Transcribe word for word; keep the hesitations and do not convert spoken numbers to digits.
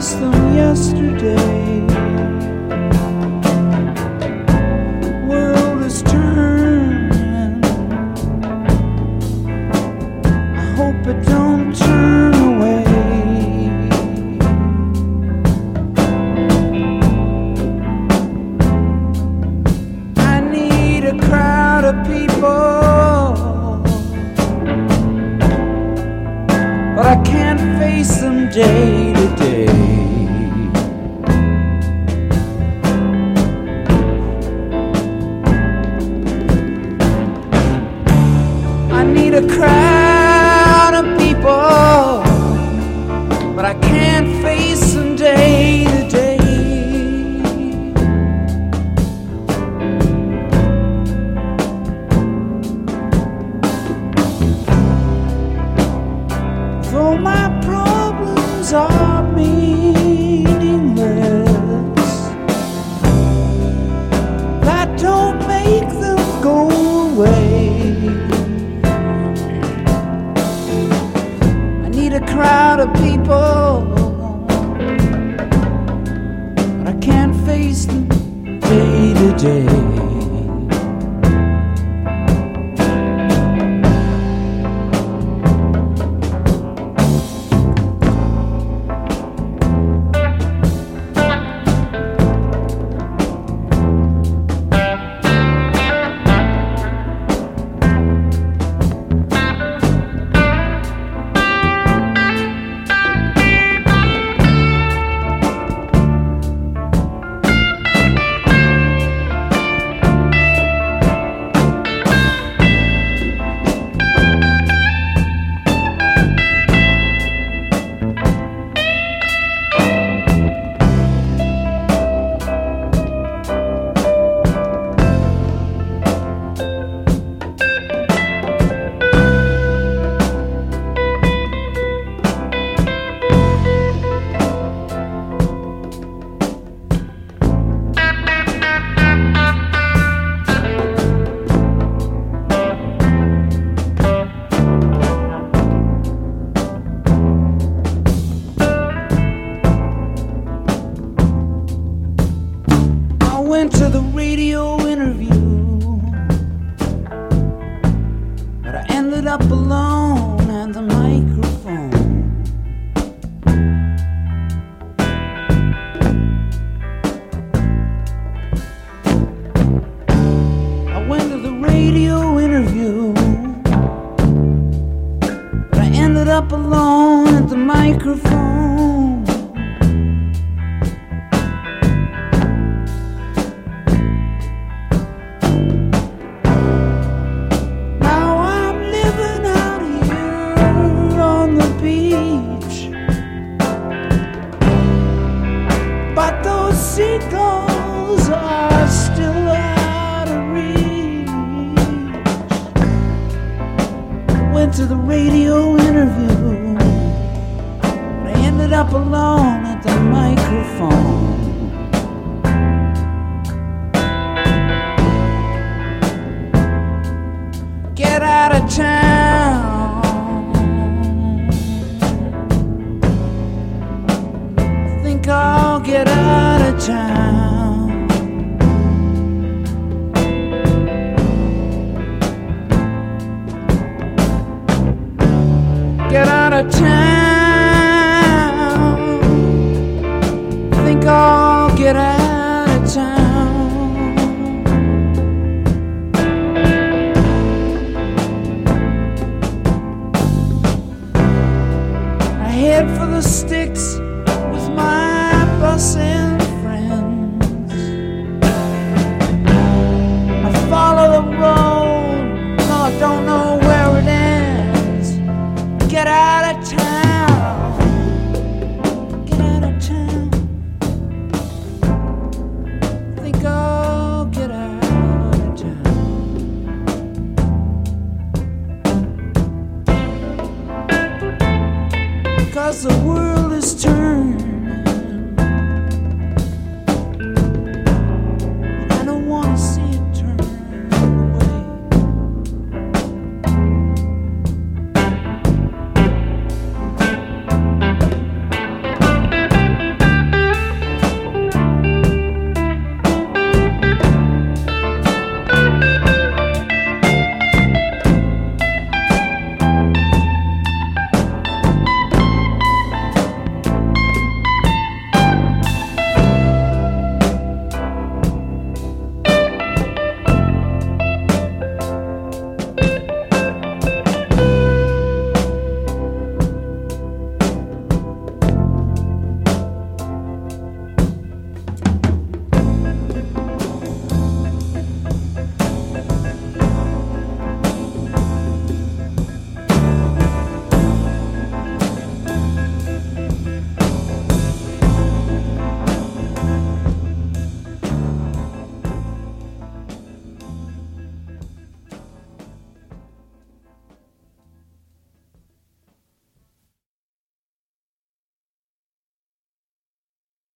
face them yesterday. World is turning. I hope it don't turn away. I need a crowd of people, but I can't face them day to day. I need a crowd of people, but I can't face them day to day. Though my problems are meaningless, that don't make them go away. I need a crowd of people, but I can't face them day to day. I went to the radio interview, but I ended up alone at the microphone. I went to the radio interview, but I ended up alone at the microphone. But those seagulls are still out of reach. Went to the radio interview, but I ended up alone at the microphone. Get out of town. I'll get out of town. Get out of town. Think I'll get out of town. I head for the sticks with my busing friends. I follow the road, no, I don't know where it ends. Get out of town. Get out of town. Think I'll get out of town. 'Cause the world is turned.